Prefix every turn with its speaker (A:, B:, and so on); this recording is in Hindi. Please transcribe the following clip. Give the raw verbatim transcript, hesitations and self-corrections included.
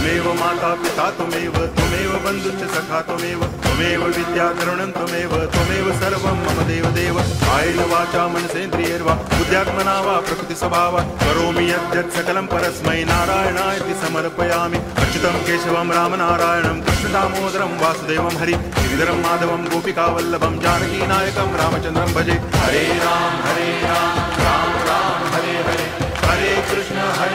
A: त्वमेव माता पिता त्वमेव त्वमेव बन्धुश्च सखा त्वमेव त्वमेव विद्या करुणं त्वमेव त्वमेव सर्वं मम देव देव कायेन वाचा मनसेन्द्रियैर्वा बुद्ध्यात्मना वा प्रकृतिस्वभावात् करोमि यद्यत् सकलं परस्मै नारायणायति समर्पयामि अच्युतं केशवं रामनारायणं कृष्णदामोदरं वासुदेवं हरि गिरिधरं माधवं गोपिकावल्लभं जानकीनायकं रामचन्द्रं भजे हरे राम हरे राम राम राम हरे हरे हरे कृष्ण हरे